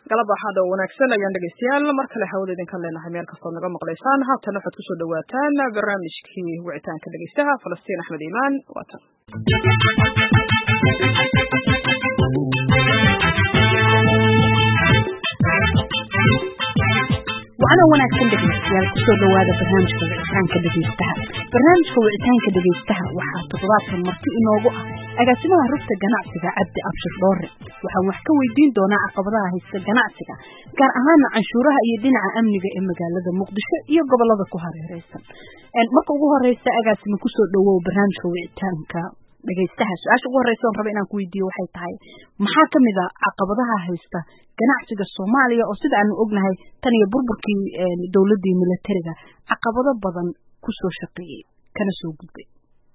galab waxaad oo wanaagsan ayaan dhegeystayaal mar kale hawada idinka leenahay meel kastoo naga maqlaysaan haatan waxaad kusoo dhawaataan barnaamijkii wicitaanka dhegeystaha Falastiin Axmed Iimaan waatan وأنا wanaagsan dhegeystayaal kusoo dhawaada barnaamijka wicitaanka dhegeystaha waxaa toddobaadkan marti inoogu ah agaasimaha rugta ganacsiga Cabdi Abshir Dhoore waxaan wax ka weydiin doonaa caqabadaha haysta ganacsiga gaar ahaan canshuuraha iyo dhinaca amniga ee magaalada Muqdisho iyo gobolada ku hareeraysan marka ugu horeysa agaasima kusoo dhawow barnaamijka wicitaanka dhegeystaha su'aasha ugu horeysa oo raba inaan ku weydiiyo waxay tahay maxaa kamid ah caqabadaha haysta ganacsiga Soomaaliya oo sida aanu ognahay tan iyo burburkii dawladda militariga caqabado badan ku soo shaqeeyay kana soo gudbay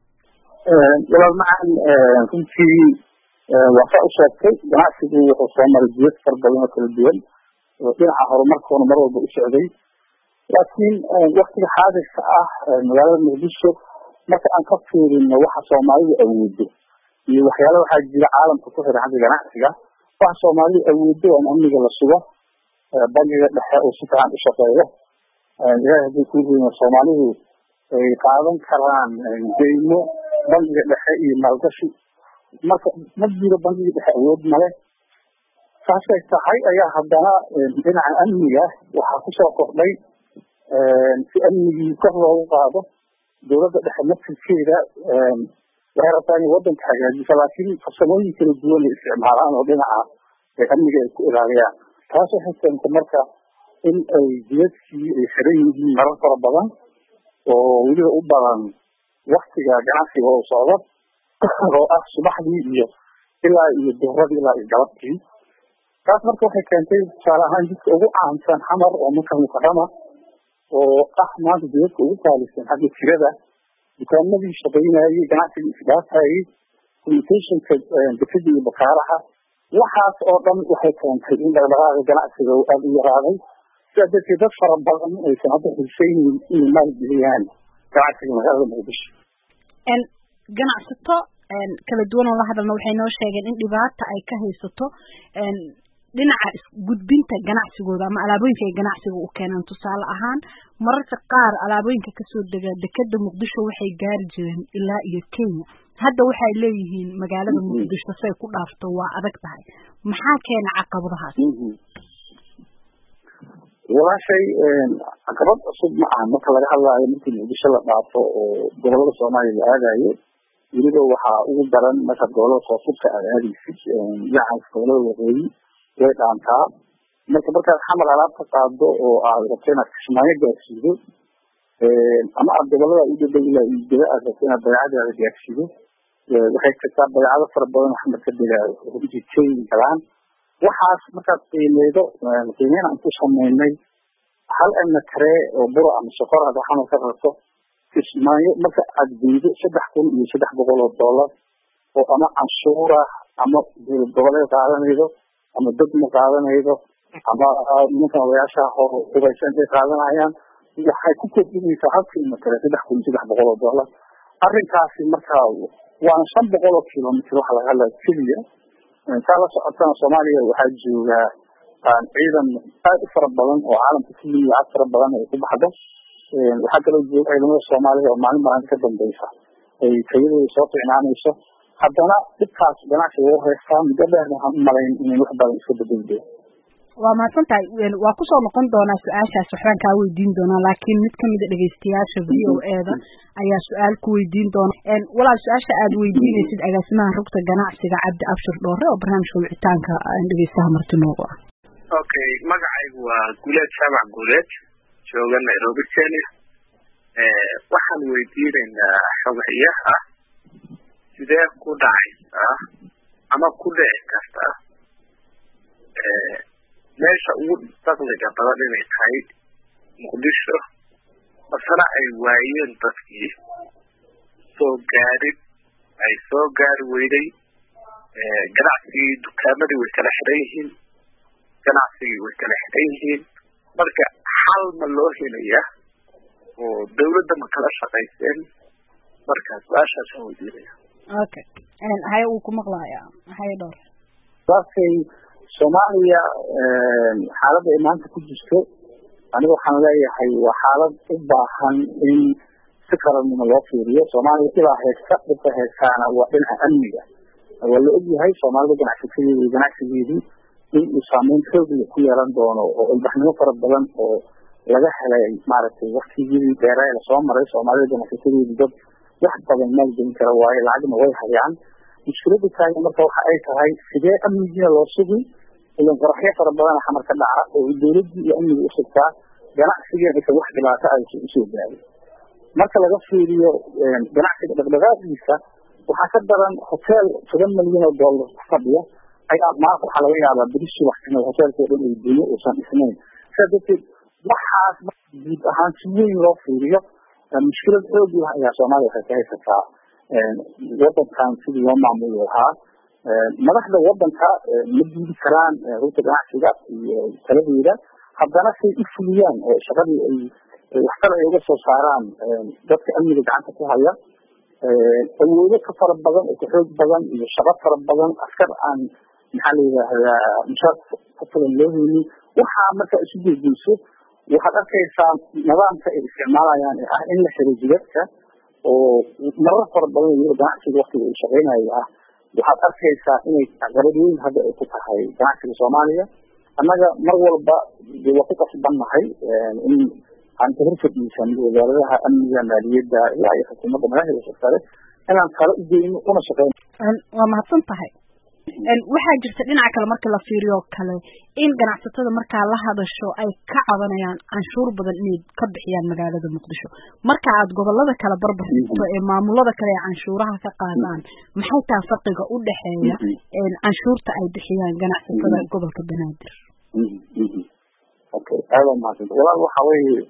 walaal macaan runtii waxa uu sheegay ganacsigu wuxuu soo maray jid farbadan oo kala duwan oo dhinaca horumarkoona mar walba u socday laakiin waqtiga xaadirka ah magaalada Muqdisho marka aan ka fiirino waxa Soomaalidu awoodo iyo waxyaalaha waxa jira caalamka ku xiran xagga ganacsiga waxa Soomaalidu awoodo in amniga la sugo bangiga dhexe oo si fiican u shaqeeyo ilaahay ku yimid Soomaalidu ay qaadan karaan deymo bangiga dhexe iyo maalgashi marka ma jiro bangiga dhexe awood male saasay tahay ayaa haddana dhinaca amniga waxa ku soo kordhay si amnigii kor loogu qaado dawladda dhexe naftigeeda waxay rabtaa in waddanka hagaajiso laakiin farsamooyin kala duwan ay isticmaalaan oo dhinaca amniga ay ku ilaaliyaan taas waxay keentay marka in ay jidadkii ay xiran yihiin marar fara badan oo weliba u badan waktiga ganacsiga oo socdo oo ah subaxdii iyo ilaa iyo duhradii ilaa iyo galabtii taas marka waxay keentay tusaale ahaan jidka ugu caansan xamar oo Maka Mukarrama oo ah maanta jidadka ugu qaalisan xagga tirada dukaamadii shaqaynayay ganacsiga isdhaafayay communicationka dekada iyo bakaaraha waxaas oo dhan waxay keentay in dhaqdhaqaaqa ganacsiga uu aad u yaraaday sidaa darteed dad fara badan aysan hadda xiisaynin inay maalgeliyaan ganacsiga magaalada Muqdisho ganacsato kala duwan oo la hadalna waxay noo sheegeen in dhibaato ay ka haysato dhinaca gudbinta ganacsigooda ama alaabooyinka ay ganacsiga u keenaan tusaale ahaan mararka qaar alaabooyinka ka soo dega dekada Muqdisho waxay gaari jireen ilaa iyo Kenya hadda waxay leeyihiin magaalada Muqdisho say ku dhaafto waa adag tahay maxaa keena caqabadahaas walaashay caqabad cusub ma aha marka laga hadlaayo markii Muqdisho la dhaafo oo gobolada Soomaaliya la aadayo weliba waxaa ugu daran marka gobolada Koonfurta aadaysid yacan gobolada waqooyi way dhaantaa markaad xamar alaabta qaado oo aad rabto inaad Kismaayo gaarsiido ama aad gobolada u dhow ilaa iyo jira aad rabto inaad badeecadaada gaarsiido waxay jirtaa badeecado fara badan xamar ka digaayo oo jidkeen galaan waxaas markaad qiimeedo qiimeyn aan ku sameynay hal kare oo buro ama sokor aad xamar ka rabto Kismaayo marka aad diido $3,300 oo ama canshuura ama gobolada qaadanaydo ama dad ma qaadanaydo ama ninka odayaasha hubaysan ay qaadanayaan waxay ku kordhinaysaa halkii kale $3,300 arrinkaasi markaa waa 500 kilomitir waxa laga hadlaa keliya inta la socotana Soomaaliya waxaa jooga ciidan aad u fara badan oo caalamka ku yimid afar badan ay ku baxdo waxaa kaloo jooga ciidamada Soomaaliya oo maalin maalin ka dambaysa ay tayadooda soo fiicnaanayso haddana dhibkaas ganacsiga oo heestaa muddo dheer waxaan u malayn inay wax badan iska bedelday waa mahadsantahay waa ku soo noqon doonaa su-aashaas waxbaan kaa weydiin doonaa laakiin mid kamid a dhegeystayaasha VOA-da ayaa su-aal ku weydiin doona walaal su-aasha aad weydiinaysid agaasimaha rugta ganacsiga Cabdi Abshir Dhoore oo barnaamijka wicitaanka dhegeystaha marti noogu ah okay magacaygu waa Guuleed Shaabac Guuleed jooga Nairobi Kenya waxaan weydiinaynaa xogayaha sidee ku dhacaysa ama ku dhici karta meesha ugu dakhliga badan inay tahay Muqdisho masana ay waayeen dadkii soo gaari weyday ganacsigii dukaamadii way kala xiran yihiin ganacsigii way kala xiran yihiin marka xal ma loo helaya oo dawladda ma kala shaqayseen marka su-aashaas aan weydiinaya okay haye uu ku maqlayaa haye Dhoore soomaaliya xaaladda ay maanta ku jirto aniga waxaan leeyahay waa xaalad u baahan in si qaranimo loo fiiriyo. soomaaliya ilaa dhibka heestaana waa dhinaca amniga. waa la ogyahay soomaalida ganacsatada iyo ganacsigeedii in uu saameyn xoogla ku yeelan doono oo ilbaxnimo fara badan oo laga helay maaragtay waktigii dheeree lasoo maray. soomaalida ganacsatadeedii dad wax badan maalgelin kara waaye, lacagna way hayaan. mushkilada taagan marka waxa ay tahay sidee amnigiina loo sugi ilan qoraxyo fara badan xamar ka dhaca oo dowladii iyo amniga u sugtaa ganacsigeena aysan wax dhibaato aysan usoo gaarin. marka laga fiiriyo ganacsiga dhaqdhaqaaqiisa waxaa ka daran hotel $7 milyan ku fadhiya ayaa maanta waxaa laga yaabaa berishi waxsinay hotelkoo dhan ay dunyo uusan dhisnayn. sidaa darteed waxaas guud ahaan si weyn loo fiiriyo mushkilad xoog ah ayaa soomaaliya waxay ka haysataa wadankan sidii loo maamuli lahaa. madaxda wadanka ma diidi karaan rugta ganacsiga iyo taladeeda, haddana say u fuliyaan oo shaqadii ay waxtar ay uga soo saaraan dadka amniga gacanta ku haya. awoodo ka fara badan oo ka xoog badan iyo shaqo fara badan askar aan maxaa la yidhaahdaa mushaar ku filan loo haynin. waxaa marka isu jeediyso waxaad arkaysaa nidaamka ay isticmaalayaan ee ah in la xiro jidadka oo marar fara badan iyo ganacsiga waktiga uu shaqeynayo ah. waxaad arkaysaa inay caqabad weyn hadda ay ku tahay ganacsiga soomaaliya. annaga mar walba waa ku qasbannahay in aan ka horfadhiisan wasaaradaha amniga, maaliyadda ilaa iyo xukuumadda madaxda sare inaan kala u geyno una shaqeyno. waa mahadsan tahay. waxaa jirta dhinaca kale marka la fiiriyo kale in ganacsatada markaa la hadasho ay ka cabanayaan canshuur badan inay ka bixiyaan magaalada muqdisho. marka aad gobolada kale barbar dhigto ee maamulada kale ee canshuuraha ka qaadaan, maxay tahay farqiga u dhexeeya canshuurta ay bixiyaan ganacsatada gobolka Banaadir? okay, aad mahadsan. walaal waxa weeye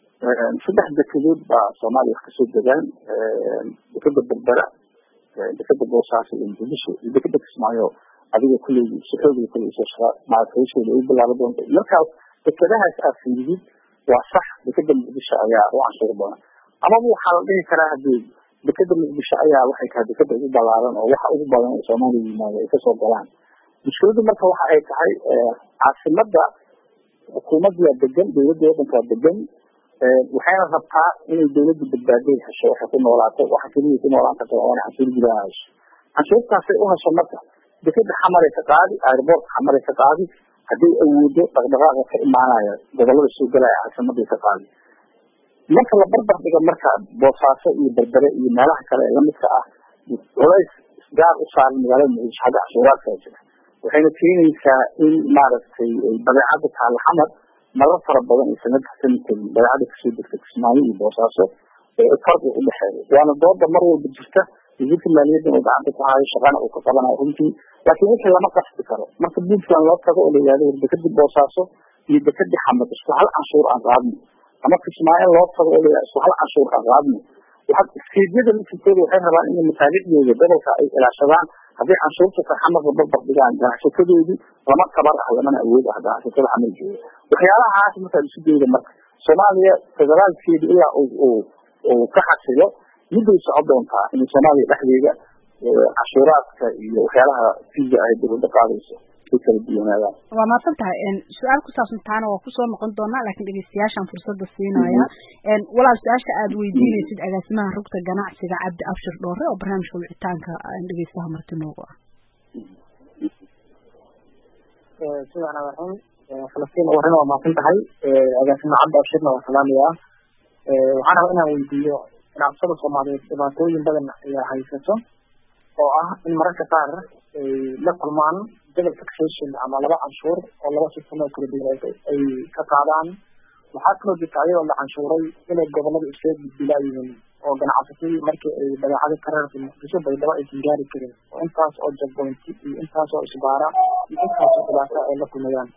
3 dekedood baa Soomaaliya wax kasoo degaan. dekeda Berbera, dekeda Boosaaso iyo Muqdisho, dekeda Kismaayo adiga kulli si xoog leh kulli soo shaqa macaamiisha ay bilaabay doonto. marka dekedahaas afiyid waa sax, dekeda Muqdisho ayaa u canshuur badan. ama waxa la dhihi karaa hadii dekeda Muqdisho ayaa waxay tahay dekeda ugu ballaaran oo waxa ugu badan ee Soomaaliya yimaada ay kasoo galaan. mushkiladu marka waxa ay tahay caasimada xukuumadda degan, dowladda wadanka degan waxayna rabtaa inay dowladda badbaadin hesho waxay ku noolaato waxa kaliya ku noolaan karto waa canshuur gudaha hesho. canshuurtaas ay u hesho marka dekeda xamar ka qaadi, airport xamar ka qaadi, haddii awoodo dhaqdhaqaaqa ka imaanaya gobolada soo galaya caasimada ka qaadi. marka la barbar dhigo marka Boosaaso iyo Berbera iyo meelaha kale ee lamidka ah culays gaar u saaran magaalada Muqdisho xagga canshuuraadka jira, waxayna keenaysaa in maaragtay badeecada taal xamar marar fara badan ay sanad sanadkan badeecada kasoo degta Kismaayo iyo Boosaaso ee farqi u dhexeeya. waana dooda mar walba jirta wasiirka maaliyadda oo gacanta ku haya shaqana uu ka qabanayo runtii, laakiin wixii lama qasbi karo. marka Puntland loo tago oo la yidhahdo dekeda Boosaaso iyo dekeda xamar isku hal canshuur aan qaadno, ama Kismaayo loo tago oo la yidhahdo isku hal canshuur aan qaadno, waxaad iskeedyada laftirkooda waxay rabaan inay masaajiddooda gobolka ay ilaashadaan. haddii canshuurta xamarka barbar dhigaan ganacsatadoodii lama tabar ah lamana awood ah ganacsatada xamar jooga. waxyaalahaas markaad isu dayda marka Soomaaliya federaalkeeda ilaa uu ka xasilo miday socon doontaa in Soomaaliya dhexdeeda canshuuraadka iyo waxyaalaha fiisa ay dowladda qaadayso ay kala duwanaadaan. waa mahadsan tahay. su-aal ku saabsan taana waa kusoo noqon doonaa, laakiin dhegeystayaashaan fursadda siinaya. walaal su-aasha aad weydiinaysid agaasimaha rugta ganacsiga Cabdi Abshir Dhoore oo barnaamijka wicitaanka dhegeystaha marti noogu ah. sidaan waxaan Falastiin oo waa mahadsan tahay. agaasimaha Cabdi Abshirna waa salaamaya. waxaan rabaa inaan weydiiyo ganacsatada Soomaaliyeed dhibaatooyin badan ayaa haysato oo ah in mararka qaar ay la kulmaan double taxation ama laba canshuur oo laba sistem oo kala duwan ay ka qaadaan. waxaa kaloo jirta ayadoo la canshuuray inay gobolada iska gudbilaayeen oo ganacsatadii markii ay badeecada ka reertay Muqdisho baydhabo aysan gaari karin, oo intaas oo jabboonti iyo intaas oo isbaara iyo intaas oo dhibaato ay la kulmayaan.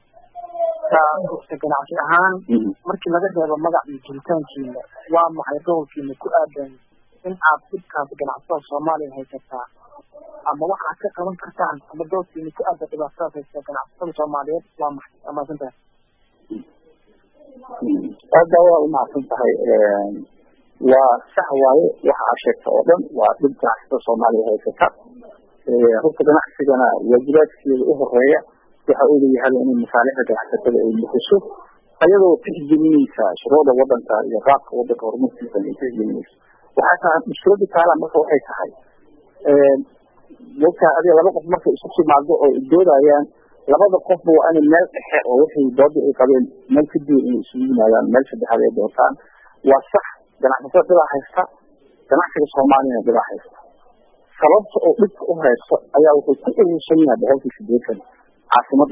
ganacsi ahaan markii laga reebo magac iyo jiritaankiina, waa maxay gobolkiina ku aadan in aad dhibkaas ganacsatada Soomaaliya haysataa ama waxaad ka qaban kartaan ama doodkiina ku aadan dhibaatadaas haysta ganacsatada Soomaaliyeed waa maxay? waa mahadsan tahay. aad waa u mahadsan tahay. waa sax waaye waxa aad sheegta oo dhan waa dhib ganacsatada Soomaaliya haysata. rugta ganacsigana waajibaadkeeda u horeeya waxa uu leeyahay in masaalixda ganacsatada ay bixiso ayadoo tixgelinaysa shuruucda wadanka iyo qaabka wadanka horumarkiisa ay tixgelinayso waxaa mushkilada taala marka waxay tahay dadka adiga laba qof markay isu timaado oo doodayaan labada qof waa in meel dhexe oo wixii doodda ay qabeen meel ka duwan inay isugu yimaadaan meel saddexaad ay doortaan waa sax ganacsatada dhibaa haysta ganacsiga soomaaliyana dhibaa haysta sababta oo dhibka u haysto ayaa wuxuu ku urursan yahay 80% caasimada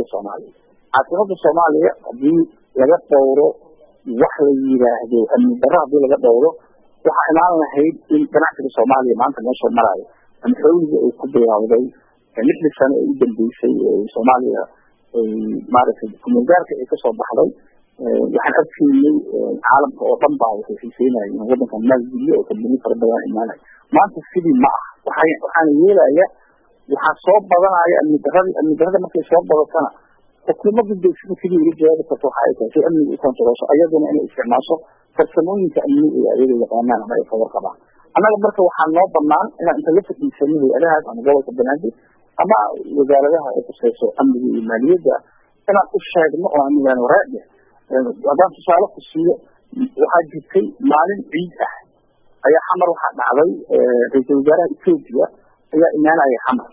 soomaaliya haddii laga dhowro wax la yiraahdo amni darro haddii laga dhowro waxaa imaan lahayd in ganacsiga soomaaliya maanta meesha marayo ama xawliga ay ku bilaawday 6 sano ay u dambeysay soomaaliya maaragtay kumulgaarka ay kasoo baxday waxaan arkaynay caalamka oo dhan baa waxay xiiseynayeen in wadankan maalgeliyo oo kambani fara badan imaanay maanta sidii ma ah waxaan yeelaya waxaa soo badanaya amni darrada markay soo badatana xukuumadda deegsida sidii uga jawaabi karto waxa ay tahay si amniga u kontrolsho ayaduna inay isticmaasho farsamooyinka amniga ee ayaga yaqaanaan ama ay ka warqabaan annaga marka waxaa noo banaan inaan inta la fadhiisano hay-adahaas ama gobolka banaadir ama wasaaradaha ay kuseyso amniga iyo maaliyadda inaan u sheegno oo aan nidaano waraade haddaan tusaale ku siiyo waxaa jirtay maalin ciid ah ayaa xamar waxaa dhacday ra-iisul wasaaraha Ethiopia ayaa imaanaya xamar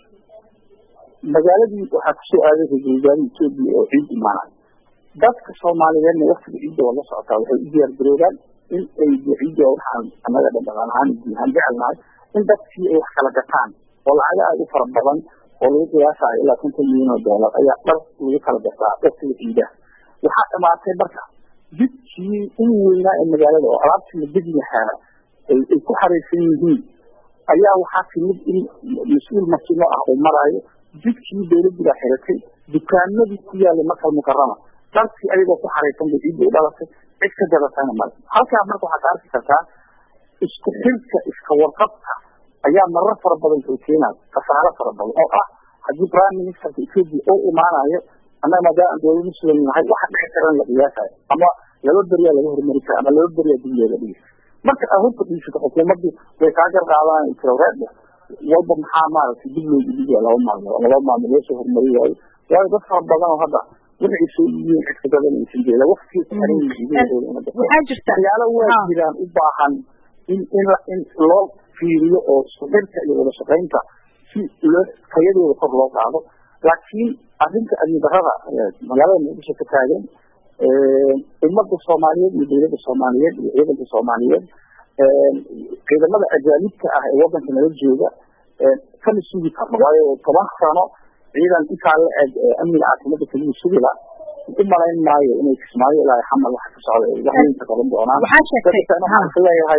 magaaladii waxaa kusoo aaday ra-iisul wasaaraha Ethiopia oo ciid imaanaya dadka Soomaaliyeedna waqtiga ciidda waa la socotaa waxay u diyaar garoobaan in ay ciidda waxaan annaga dhaqan ahaan jecelnahay in dadkii ay wax kala gataan oo lacag aad u fara badan oo lagu qiyaasayo ilaa 50 milyan oo dollar ayaa dhar lagu kala gataa waqtiga ciidda waxaa dhamaatay marka jidkii in weynaa ee magaalada oo alaabtii la degi lahaa ay ku xareysan yihiin ayaa waxaa timid in mas-uul masino ah oo maraayo jidkii dowladda baa xiratay dukaamadii ku yaalay Makal Mukarrama dadkii ayagoo ku xareysan bay ciidda u dhalatay cid ka gadatayna male halkaa marka waxaad arki kartaa isku xilka iska warqabka ayaa marar fara badan soo keenaya khasaaro fara badan oo ah haddii prime ministerka Ethiopia oo imaanayo annaga maadaama dowladda muslim nahay waxa dhici karan la qiyaasayo ama laba beriyaa laga hormari kara ama laba beriyaa dib looga dhigi marka ahubka dhiisata xukuumaddu way kaa garqaadaan intiroreedda walba maxaa maaragtay dib loogu dhigaa laba maalmood loo soo hormari waayo waayo dad fara badan oo hadda waxay soo yihiin cidka badan aysan jeeda waqtiga xiran waxaa jirta waxyaalo waa jiraan u baahan in loo fiiriyo oo suxirka iyo wada shaqaynta si loo tayadooda kor loo qaado laakiin arrinta amni darrada magaalada muqdisho ka taagan ummadda Soomaaliyeed iyo dowladda Soomaaliyeed iyo ciidanka Soomaaliyeed ciidamada ajaanibka ah ee wadanka nala jooga kama sugi karno waayo 10 sano ciidan intaa la eg amniga caasimada kaliya sugila u malayn maayo inay Kismaayo ilaa xamal wax ka socdo waxay qaban doonaan waxaan leeyahay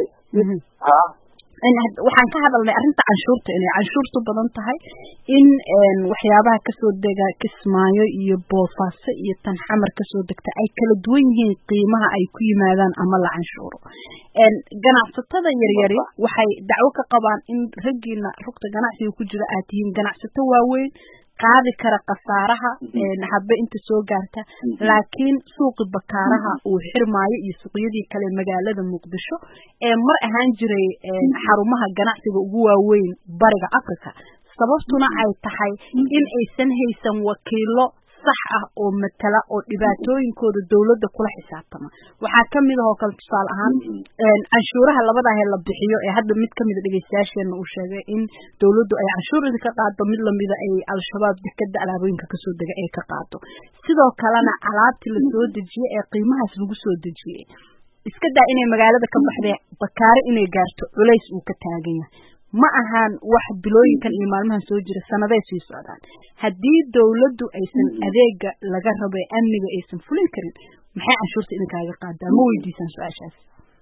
waxaan ka hadalnay arrinta canshuurta inay canshuurtu badan tahay in waxyaabaha kasoo dega Kismaayo iyo Boosaaso iyo tan xamar kasoo degta ay kala duwan yihiin qiimaha ay ku yimaadaan ama la canshuuro ganacsatada yaryari waxay dacwo ka qabaan in raggiina rugta ganacsiga ku jira aad tihiin ganacsato waaweyn qaadi kara qasaaraha habba inta soo gaarta laakiin suuqi bakaaraha uu xirmaayo iyo suuqyadii kale magaalada Muqdisho mar ahaan jiray xarumaha ganacsiga ugu waaweyn bariga Afrika sababtuna ay tahay in aysan haysan wakiilo sax ah oo matala oo dhibaatooyinkooda dawladda kula xisaabtama waxaa kamid ah oo kale tusaale ahaan canshuuraha labada ah la bixiyo ee hadda mid kamid ah dhageystayaasheena uu sheegay in dawladdu ay canshuurada ka qaado mid lamid ah ay al-shabaab dekada alaabooyinka ka soo dega ay ka qaado sidoo kalena alaabtii la soo dejiyay ee qiimahaas lagu soo dejiyay iska daa inay magaalada ka baxday bakaare inay gaarto culays uu ka taagan yahay ma ahaan wax bilooyinkan iyo maalmahan soo jira sanaday sii socdaan haddii dawladdu aysan adeega laga rabo ee amniga aysan fulin karin maxay canshuurta idinkaaga qaadaa ma weydiisaan su-aashaas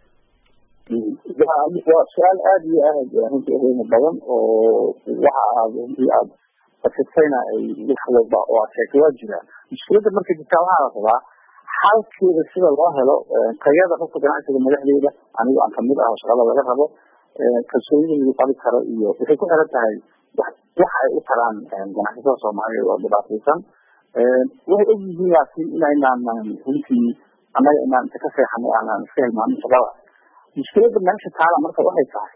waa su-aal aada iyo aad runtii qiimo badan oo waxa aad fasirtayna ay wax walba oo aad sheegtay waa jiraan mushkiladda marka jirtaa waxaa la rabaa xalkeeda sida loo helo tayada qofka ganacsiga madaxdeeda anigu aan kamid ah oo shaqada laga rabo kalsoonida lagu qabi karo iyo waxay ku xiran tahay wax ay u taraan ganacsatada Soomaaliyeed oo dhibaataysan waxay og yihiin laakiin inaynaan runtii annaga inaan ka seexano aanan iska hilmaamin shaqada mushkiladda meesha taala marka waxay tahay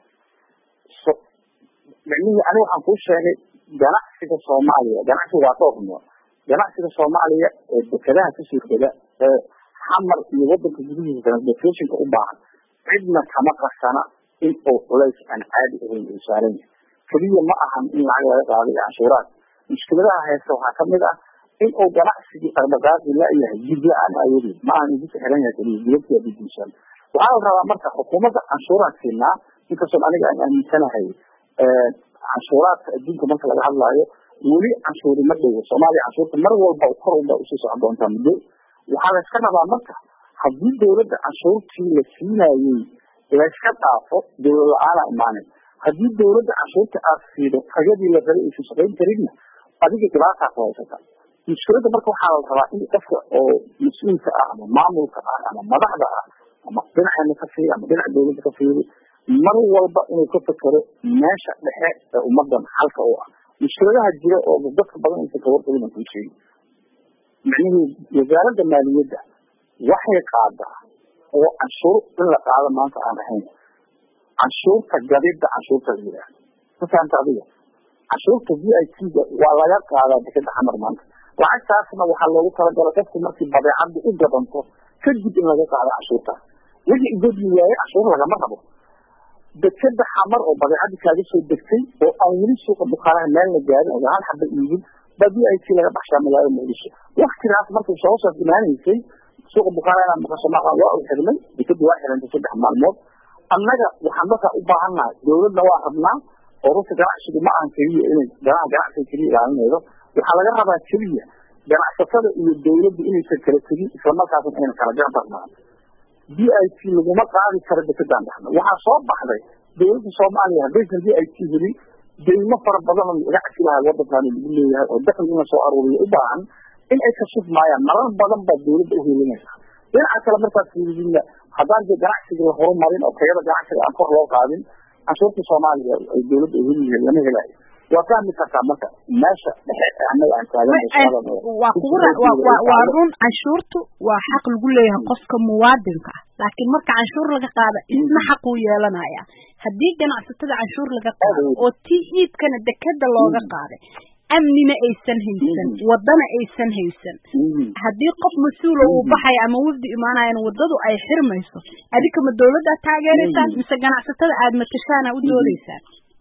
aniga waxaan kuu sheegay ganacsiga Soomaaliya ganacsiga waa dhowr nooc ganacsiga Soomaaliya ee dekadaha ka soo jeeda ee xamar iyo wadanka gudihiisa transportation u baahan cidna kama qasana in uu culays aan caadi ahayn u saaran kaliya ma ahan in lacag laga qaado cashuuraad mushkiladaha haysta waxaa kamid ah in uu ganacsiga dhaqdhaqaaqi la yahay jid la'aan ayadi ma aan idin xiran yahay kaliya jidadka diisan waxaa la rabaa marka xukuumadda cashuuraadkiina inkastoo aniga aan aaminsanahay cashuuraadka adduunka marka laga hadlaayo weli cashuuri ma dhigo Soomaaliya cashuurta mar walba kor u sii socon doontaa muddo waxaa la iska rabaa marka haddii dawladda cashuurtii la siinayay la iska dhaafo dawlad la'aan imaanay haddii dawladda cashuurta aad siido hay'adii la rabay inay shaqeyn karina adiga dhibaato ku haysata mushkilada marka waxaa la rabaa in qofka oo mas'uulka ah ama maamulka ah ama madaxda ah ama dhinaca ka fiir ama dhinaca dawladda ka fiir mar walba inuu ka fakaro meesha dhexe ee ummadan halka oo ah mushkiladaha jira oo dadka badan inta ka warqabin ku sheegay macnaheedu wasaaradda maaliyadda waxay qaadaa oo cashuur in la qaado maanta aan ahayn cashuurta gadida cashuurta jira fasaanta adiga cashuurta VAT waa laga qaadaa dekada xamar maanta lacagtaasna waxaa loogu talagalay qofku markii badeecadu u gadanto kadib in laga qaado cashuurta wixii gudbi waaye cashuur lagama rabo dekada xamar oo badeecadu kaaga soo degtay oo aan weli suuqa bukaanaha meel la gaarin oo hal xabba iibin VAT laga baxshaa magaalada Muqdisho waqtigaas markii soo imaanaysay suuqa bukaanaha maqasho ma waa u xirmay dekada waa xirantay 3 maalmood annaga waxaan markaa u baahanahay dawladda waa rabnaa oo ruuxa ganacsiga ma aan kaliya inay ganacsiga kaliya ilaalinaydo waxaa laga rabaa kaliya ganacsatada iyo dawladda inay kala tegin isla markaasna ayna kala jaantarnaan VAT laguma qaadi karo dekedan dhaxna waxaa soo baxday dawladda Soomaaliya hadaysan VAT heli deymo fara badan oo ganacsi lahaa wadankan lagu leeyahay oo dakhli in soo aruuriyo u baahan in ay ka shufmayaan marar badan baa dawladda u helinaysa dhinaca kale markaas fiirina haddaan ganacsiga la horumarin oo tayada ganacsiga aan kor loo qaadin cashuurta Soomaaliya ay dawladda u helinayaan lama helayo waa fahmi kartaa marka meesha dhexe annaga aan taagan waa run cashuurtu waa xaq lagu leeyahay qofka muwaadinka laakiin marka cashuur laga qaado isna xaq uu yeelanaya haddii ganacsatada cashuur laga qaado oo iibkana dekada looga qaaday amnina aysan haysan wadana aysan haysan haddii qof mas'uul uu baxay ama wafdi imaanayaan wadadu ay xirmayso adika ma dawladda taageeraysan mise ganacsatada aad matashaana u doodaysaan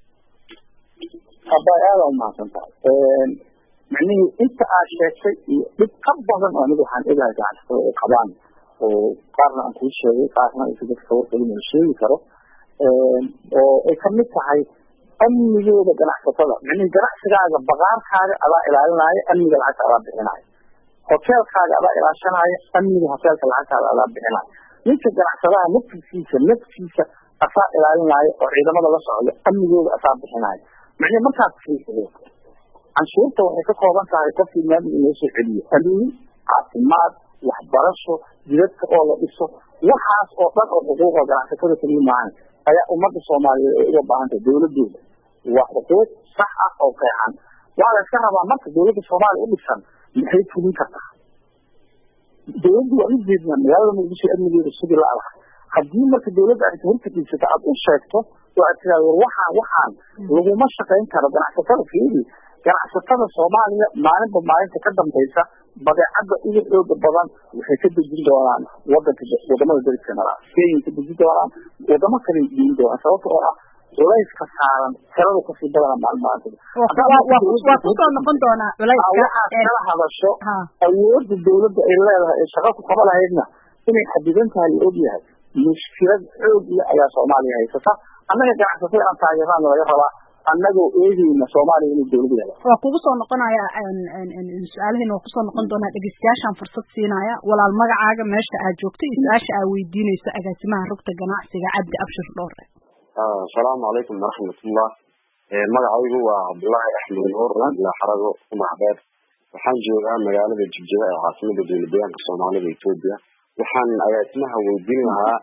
abaayada ma santa macnaheedu inta aad sheegtay dib ka badan oo anigu waxaan eegaa ganacsatada qabaan oo qaarna aan ku sheegay qaarna ay sidoo kale warqadin sheegi karo oo ay kamid tahay amnigooda ganacsatada macnaheedu ganacsigaaga baqaarkaaga adaa ilaalinaya amniga lacagta adaa bixinaya hoteelkaaga adaa ilaashanaya amniga hoteelka lacagtaada adaa bixinaya ninka ganacsadaha naftiisa asaa ilaalinaya oo ciidamada la socda amnigooda asaa bixinaya macnaheedu markaad fiiriso canshuurta waxay ka kooban tahay qofkii maamulka loo soo celiyo amni caafimaad waxbarasho jidadka oo la dhiso waxaas oo dhan oo xuquuqa ganacsatada kaliya maahan ayaa ummadda Soomaaliyeed ay uga baahan tahay dawladooda waa xuquuq sax ah oo qeexan waa la iska rabaa marka dawladda Soomaaliya u dhisan maxay fulin kartaa dawladdu waa in jeedna magaalada Muqdisho amnigeeda sidii la arko haddii marka dawladda ay hortiisa aad u sheegto waa tiraahdo waxaan laguma shaqeyn karo ganacsatada fiiri ganacsatada Soomaaliya maalinba maalinta ka dambaysa badeecada ugu xoog badan waxay ka dejin doonaan wadamada dariska nala Kenya ka dejin doonaan wadamo kale dejin doonaan sababtoo ah culayska saaran tirada ka sii badan maalmaanta waa ku soo noqon doonaa culayska kala hadasho awoodda dawladda ay leedahay ee shaqo ku qaban lahaydna inay xadidan tahay la ogyahay mushkilad xoog ayaa Soomaaliya haysata annaga ganacsatada aan taageeraan laga rabaa annagoo eegayna Soomaaliya inay dawladda leedahay waa kugu soo noqonaya su'aalaheena waa ku soo noqon doonaa dhageystayaashan fursad siinaya walaal magacaaga meesha aad joogto iyo su'aasha aad weydiinayso agaasimaha rugta ganacsiga Cabdi Abshir Dhoore السلام عليكم ورحمة الله magacaygu waa Cabdullaahi Axmed Nuur la xarago Maxamed waxaan joogaa magaalada Jigjiga ee caasimada dowladda Soomaalida Itoobiya waxaan agaasimaha weydiin lahaa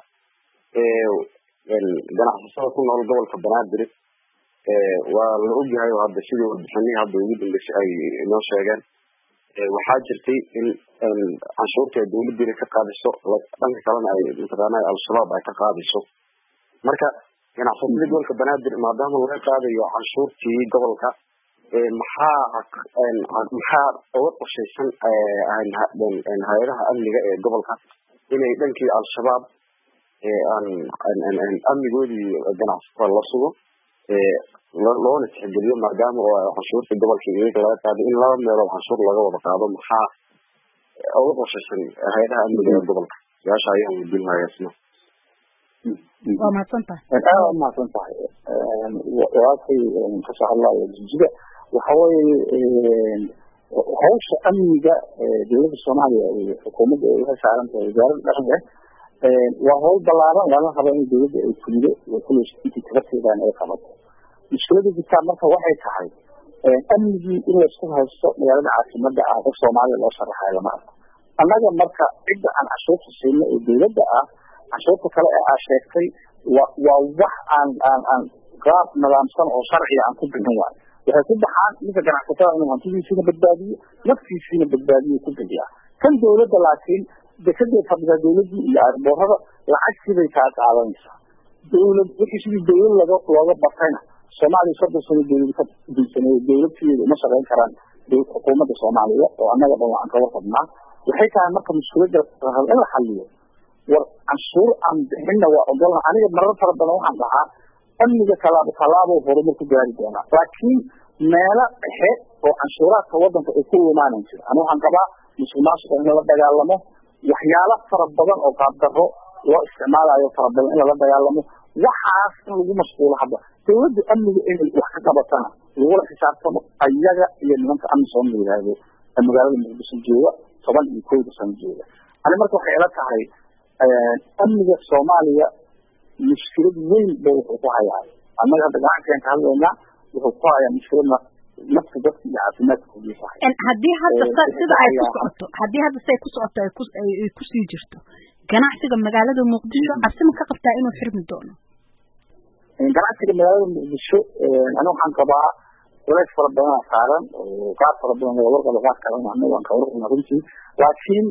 ganacsatada ku nool gobolka Banaadir waa la ogyahay hadda sidoo bixinay hadda ugu dambeysay ay noo sheegeen waxaa jirtay in canshuurta dowladda ka qaadiso dhanka kalena ay intaqaanay al-shabaab ay ka qaadiso marka ganacsatada gobolka Banaadir maadaama laga qaadayo canshuurtii gobolka maxaa uga qorshaysan hay-adaha amniga ee gobolka inay dhankii al-shabaab amnigoodii ganacsatada la sugo loona tixgeliyo maadaama oo canshuurta gobolka iyaga laga qaaday in laba meelood canshuur laga wada qaado maxaa uga qorshaysan hay-adaha amniga ee gobolka su-aasha ayaan weydiin lahaa isna waa mahadsantahay aad mahadsantahay walaalkay kasoo hadlaayo jijida waxa weeye hawsha amniga dowladda soomaaliya iyo xukuumadda ay uga saaran tahay wasaaradda dhaqanka waa hawl ballaaran lana rabo in dowladda ay fulido iyo kulli intii tabarteedaan ay qabato mushkilada jirtaa marka waxay tahay amnigii in laisku haysto magaalada caasimada ah qof soomaaliya loo sharaxayo lama arko annaga marka cidda aan cashuurta siino ee dowladda ah cashuurta kale ee aa sheegtay waa wax aan qaab nidaamsan oo sharciga aan ku bixin waayo waxay ku baxaan ninka ganacsatada inuu hantidiisiina badbaadiyo naftiisiina badbaadiyo ku bixiya kan dowladda laakiin dekeday fadhida dowladii iyo arboorada lacag siday kaa qaadanaysaa dowlad wixii sidii dowlad looga bartayna soomaaliya soddon sano dowlad ka dulsaneeyo dowladkeeda uma shaqayn karaan xukuumadda soomaaliya oo annaga dhan waan kaga rabnaa waxay tahay marka mushkiladda in la xaliyo war canshuur aan bixinna waa ogolna aniga marar fara badan waxaan dhahaa amniga tallaabo horumar ku gaari doonaa laakiin meelo dhexe oo canshuuraadka wadanka ay ku imaanan jira ani waxaan qabaa musuqmaasuqa in lala dagaalamo waxyaalo fara badan oo qaabdarro loo isticmaalayo fara badan in lala dagaalamo waxaas in lagu mashquulo hadda dowladda amniga inay wax ka qabatana lagula xisaabtamo ayaga iyo nimanka amisom la yidhaahdo ee magaalada muqdisho jooga 11 sano jooga ani marka waxay ila tahay amniga soomaaliya mushkilad weyn bay wuxuu ku hayaa annaga hadda gacankaan ka hadlaynaa wuxuu ku hayaa mushkilada nafta dadka iyo caafimaadka kudiisa haddii hadda sida ay ku socoto haddii hadda siday ku socoto ay kusii jirto ganacsiga magaalada muqdisho cabsi ma ka qabtaa inuu xirmi doono ganacsiga magaalada muqdisho ani waxaan qabaa culays fara badan saaran oo qaar fara badan laga warqabo qaar kalena anaga waan ka warqabnaa runtii laakiin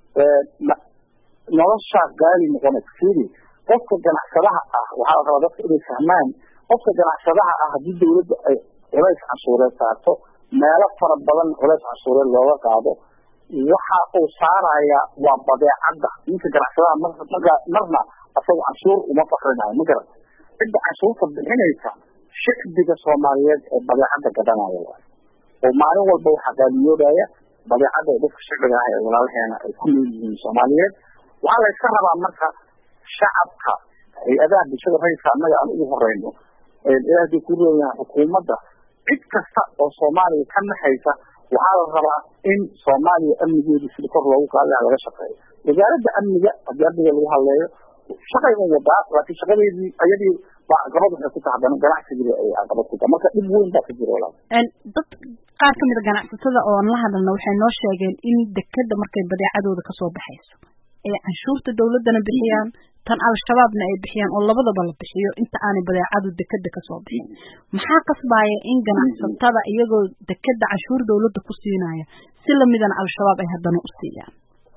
nolosha gaali noqonaysa fiiri qofka ganacsadaha ah waxaa la rabaa dadka inay fahmaan qofka ganacsadaha ah haddii dowladda ay culays canshuureed saarto meelo fara badan culays canshuureed looga qaado waxa uu saaraya waa badeecadda ninka ganacsadaha marna asaga canshuur uma fakrinayo ma garata cidda canshuurta bixinaysa shicbiga soomaaliyeed ee badeecadda gadanaya waay oo maalin walba waxaa qaaliyoodaya badeecadda ee dadka shicbiga ah ee walaalaheena ay ku nool yihiin soomaaliyeed waxaa la iska rabaa marka shacabka hay-adaha bulshada rayidka annaga aan ugu horeyno ilaahay ku reeyaa xukuumadda cid kasta oo soomaaliya ka naxaysa waxaa la rabaa in soomaaliya amnigeedu sida kor loogu qaadaha laga shaqeeyo wasaaradda amniga haddii amniga lagu hadleeyo shaqay un wadaa laakiin shaqadeedii ayadii baa caqabad waxay ku tahay haddana ganacsigiiba ay caqabad ku tahay marka dhib weyn baa ka jira walaal dad qaar ka mid a ganacsatada oo aan la hadalna waxay noo sheegeen in dekeda markay badeecadooda kasoo baxayso ay canshuurta dowladana bixiyaan tan al-shabaabna ay bixiyaan oo labadaba la bixiyo inta aanay badeecadu dekeda kasoo bixin maxaa qasbaya in ganacsatada iyagoo dekeda canshuur dowladda ku siinaya si lamidana al-shabaab ay haddana u siiyaan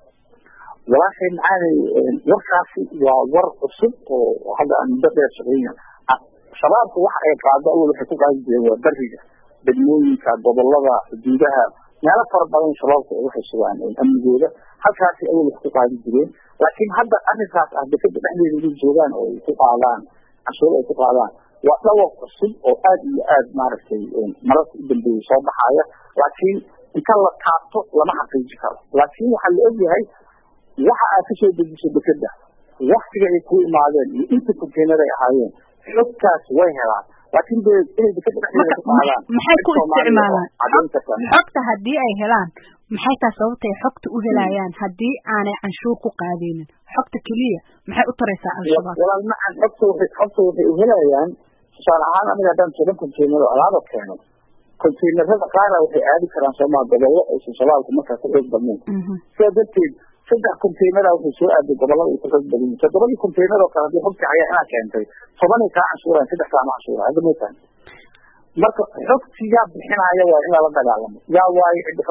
walaashay macaanay warkaasi waa war cusub oo hadda aan muddo dheer shaqeyna shabaabka waxa ay qaado awal waxay ku qaadi jireen waa beriga degmooyinka gobolada xuduudaha meelo fara badan shabaabka ay waxay sugaan amnigooda halkaasi awal wax ku qaadi jireen laakiin hadda arrinkaas ah dekeda dhexdeeda inay joogaan oo ay ku qaadaan canshuur ay ku qaadaan waa dhawaq cusub oo aad iyo aad maaragtay mararka u dambeeyey soo baxaaya laakiin inta la taabto lama xaqiiji karo laakiin waxaa la ogyahay waxa aad kasoo dejiso dekeda waktiga ay ku imaadeen iyo inta konteenada ay ahaayeen xogtaas way helaan laakiin de inay dekeda dhexdeeda ku qaadaan maxay ku isticmaalaan xogta haddii ay helaan maxay taa sababtay xogta u helayaan haddii aanay canshuur ku qaadeynin xogta keliya maxay u taraysaa al-shabaab walaal macan xogta waxay u helayaan tusaale ahaan aniga haddaan 7 konteenar alaaba keeno konteenarada qaara waxay aadi karaan soomaa gobollo aysan shabaabku markaa ku xoog badnayn sidaa darteed 3 konteenara waxay soo aaday gobolada ay ku xoog badan yihiin 7 konteenar oo kale haddii xogta ayaa inaa keentay 10 kaa canshuuraan 3 kaa ma canshuura hadda mootaan marka xogtiyaa bixinaya waa in lala dagaalamo yaa waayo cidda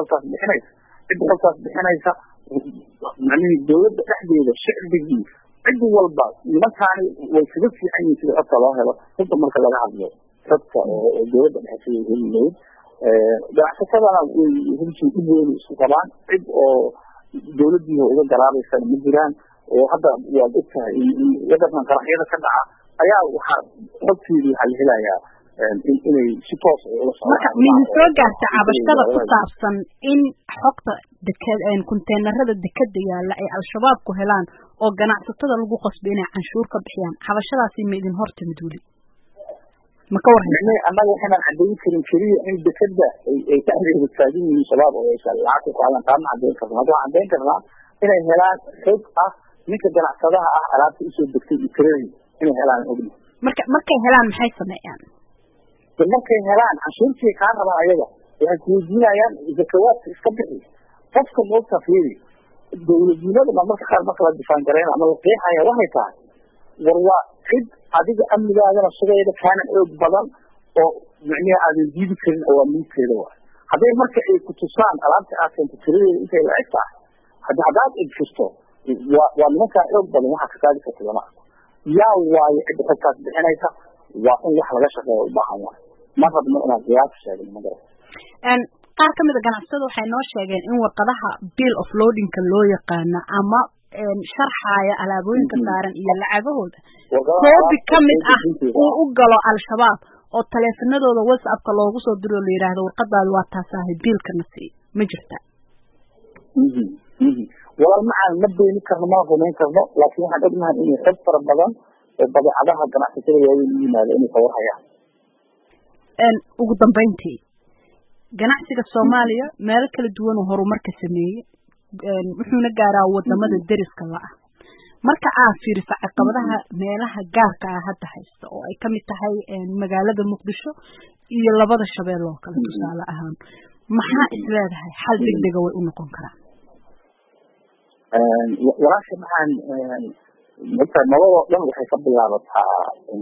halkaas bixinaysa macnihii dowladda dhexdeeda shicbigii cid walba nimankaani way kaga fiican yihiin sida xogta loo helo runta marka laga hadlo xogta oo dowladda dhexeeda heli lahayd ganacsatadana runtii dib weyn isku qabaan cid oo dawladdiina uga garaabaysan ma jiraan oo hadda waad ogtahay wadankan qaraxyada ka dhaca ayaa waxaa xogteedu waxaa la helayaa inay si toos marka mihin soo gaarta cabashada ku saabsan in xogta konteenarada dekada yaalla ay al-shabaab ku helaan oo ganacsatada lagu qasbo inay canshuur ka bixiyaan cabashadaasi ma idin hortimid weli ma ka warhaysa annaga waxaanan caddayn karin keliya in dekada ay ka taagan yihiin shabaab oo lacag ku qaadan taana caddayn karna hadda waxaan caddayn karnaa inay helaan xog ah ninka ganacsadaha ah alaabta usoo degtay iyo tiradii inay helaan ogni markay helaan maxay sameeyaan markay helaan canshuurtii kaa rabaa ayaga waxay kuweydiinayaan zakawaadka iska bixi qofka moogta fiiri dawladnimada marmarka qaar marka la difaan garayna ama la qeexaya waxay tahay war waa cid adiga amnigaagana sugayda kaana oog badan oo micniha aadan diidi karin awaamiirteeda waa hadday marka ay ku tusaan alaabta aad keento tiradeeda intay la eg tahay haddaad egfirto waa nimankaa oog badan waxaa ka qaadi karta lama arko yaa waayo cidda xogtaas bixinaysa waa in wax laga shaqeeya u baahan waayo ma rabno inaan qiyaas sheegin ma garan qaar kamid a ganacsatada waxay noo sheegeen in warqadaha bill of loadingka loo yaqaano ama sharxaaya alaabooyinka saaran iyo lacagahooda koobi kamid ah uu u galo al-shabaab oo taleefanadooda whatsappka loogu soo diro oo la yidhaahdo warqadaadu waa taasahay biilkana sii ma jirta walaal macaan ma beeni karno ma rumayn karno laakiin waxaan ognahay inay xog fara badan oo badeecadaha ganacsatada waaweyn u yimaada inay kawarhayaan ugu dambeyntii ganacsiga Soomaaliya meel kala duwan oo horumarka sameeyay wuxuuna gaaraa wadamada deriska la ah marka aad fiiriso caqabadaha meelaha gaarka ah hadda haysta oo ay kamid tahay magaalada Muqdisho iyo labada Shabeelle oo kala tusaale ahaan maxaa isleedahay xal degdeg ah way u noqon karaan walaasha maxaan marka nabadoo dhan waxay ka bilaabataa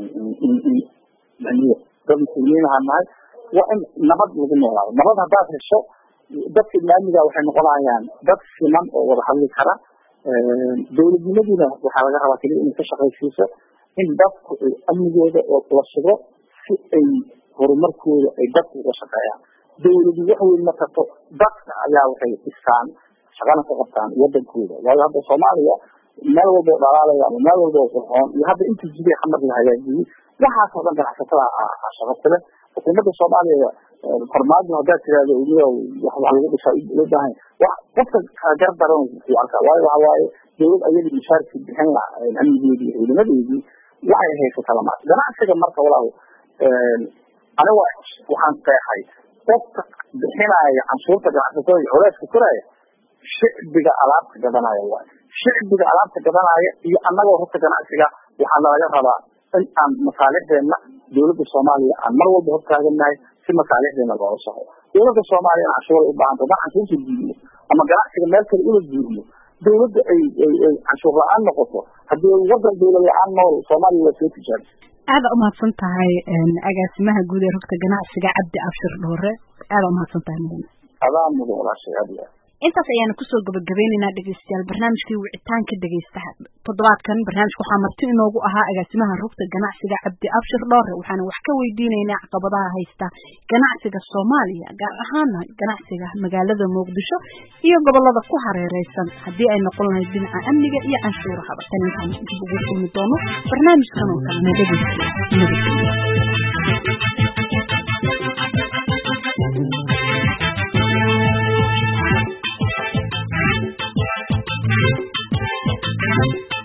dad muslimiinaha nahay waa in nabad lagu noolaado nabad haddaad hesho dadka islaamiga waxay noqonayaan dad siman oo wada hadli kara dawladnimadiina waxaa laga rabaa keliya inay ka shaqaysiiso in dadku ay amnigooda oo la sugo si ay horumarkooda ay dadku uga shaqeeyaan dawladu wax weyn ma karto dadka ayaa waxay dhistaan shaqana ka qabtaan wadankooda waayo hadda Soomaaliya meel walba oo dhalaalaya ama meel walba oo qurxoon iyo hadda inta jibay xamar la hagaajiyay waxaas oo dhan ganacsatada shaqada leh xukuumadda Soomaaliya farmaajo haddaad tiraahdo wax lagu dhisaa loo baahan wax qofka gar daran ku arkaa waayo waxa waaye dawlad ayada mushaarkii bixin lahaa amnigeedii iyo ciidamadeedii waxay haysataa lama ganacsiga marka walaal aniga waxaan qeexay qofka bixinaya canshuurta ganacsatada iyo culeyska koraya shicbiga alaabta gadanaya waay shicbiga alaabta gadanaya iyo annagoo horta ganacsiga waxaa nalaga rabaa in aan masaalixdeena dawladda Soomaaliya aan mar walba hortaaganahay si masaalixdeena looga shaqo dawladda Soomaaliya canshuur u baahan tahay canshuurta diido ama ganacsiga meel kale ula diido dawladda ay canshuur la'aan noqoto haddii wadan dawlad la'aan nool Soomaaliya waa soo tijaabisay aad u mahadsan tahay agaasimaha guud ee rugta ganacsiga Cabdi Abshir Dhoore aad u mahadsan tahay adaa mudan walaashay adiga intaas ayaan ku soo gabagabeynayna dhageystayaal barnaamijkii wicitaanka dhageystaha toddobaadkan barnaamijku waxaa marti inoogu ahaa agaasimaha rugta ganacsiga Cabdi Abshir Dhoore waxaana wax ka weydiinaynaa caqabadaha haysta ganacsiga Soomaaliya gaar ahaan ganacsiga magaalada Muqdisho iyo gobolada ku hareeraysan haddii ay noqon lahayd dhinaca amniga iyo canshuuraha tan intaan dib ugu kulmi doono barnaamijkan oo kale nabadgelyo